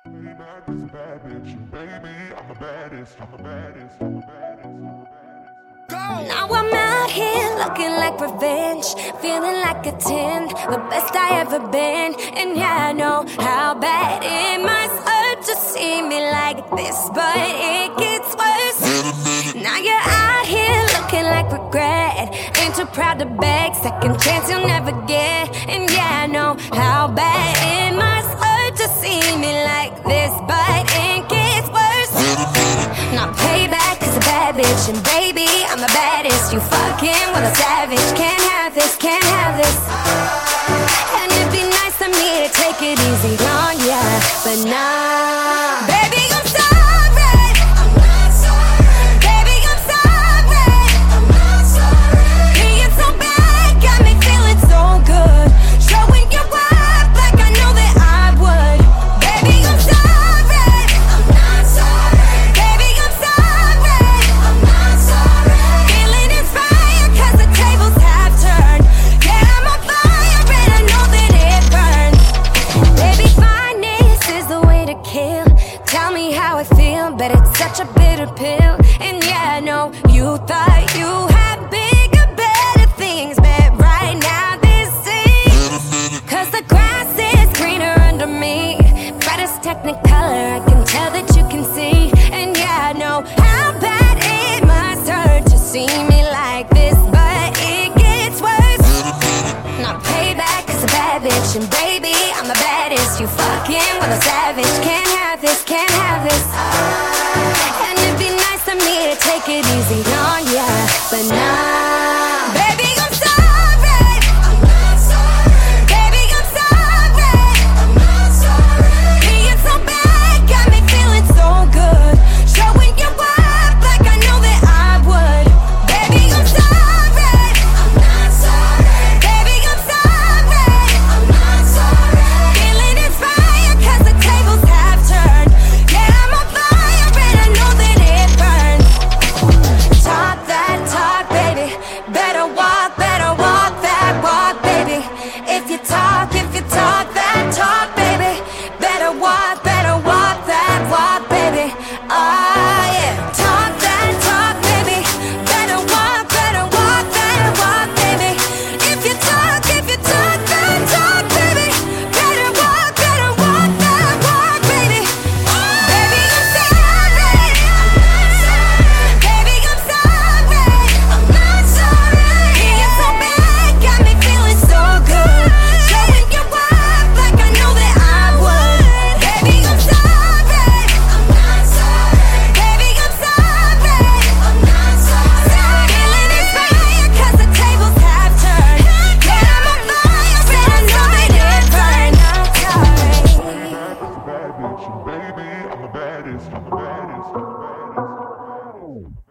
Maybach is a bad bitch, and baby, I'm the baddest, I'm the baddest, I'm the baddest, I'm the baddest. Now I'm out here looking like revenge, feeling like a 10, the best I ever been. And yeah, I know how bad it must hurt to see me like this, but it gets worse. Now you're out here looking like regret, ain't too proud to beg, second chance you'll never get. And yeah, I know how bad it must hurt to see me like this, but it gets worse. Now payback is a bad bitch, and baby, I'm the baddest. You fucking with a savage. Can't have this, can't have this. And it'd be nice of me to take it easy on ya, but nah. Baby, I'm sorry. I'm not sorry. Baby, I'm sorry. I'm not sorry. Being so bad got me feeling so good. Showing you up like I know that I would. Baby, I'm sorry. I'm not sorry. Baby, I'm sorry. I'm not sorry. Feeling inspired 'cause the tables have turned. Yeah, I'm on fire and I know that it burns. Baby, fineness is the way to kill. Tell me how I feel, but it's such a bitter pill. And yeah, I know you thought you had bigger, better things, but right now this is 'cause the grass is greener under me. Brightest technicolor, I can tell that you can see. And yeah, I know how bad it must hurt to see me like this, but it gets worse. Now payback is a bad bitch, and baby, I'm the baddest. You fucking with a savage. Can't have this, can't have this. And it'd be nice of me to take it easy on ya, but nah. Baby, I'm sorry. I'm not sorry. Baby, I'm sorry. I'm not sorry. Being so bad got me feeling so good. Showing you up like I know that I would. Baby, I'm sorry. I'm not sorry. Baby, I'm sorry. I'm not sorry. Feeling inspired 'cause the tables have turned. Yeah, I'm on fire and I know that it burns. Talk that talk, baby. Better walk that walk, baby. If you talk that talk, baby. Better walk that walk, baby. Oh yeah. Talk that talk, baby. Better walk that walk, baby. If you talk that talk, baby. Better walk that walk, baby. Baby, I'm sorry. Baby, I'm sorry. I'm not sorry. Being so bad got me feeling so good. Showing you up like I know that I would. Baby, I'm sorry. I'm not sorry. Baby, I'm sorry. I'm not sorry. Feeling inspired 'cause the tables have turned. Yeah, I'm on fire and I know that it burns. Maybach is a bad bitch, and baby, I'm the baddest, I'm the baddest, I'm the baddest, I'm the baddest.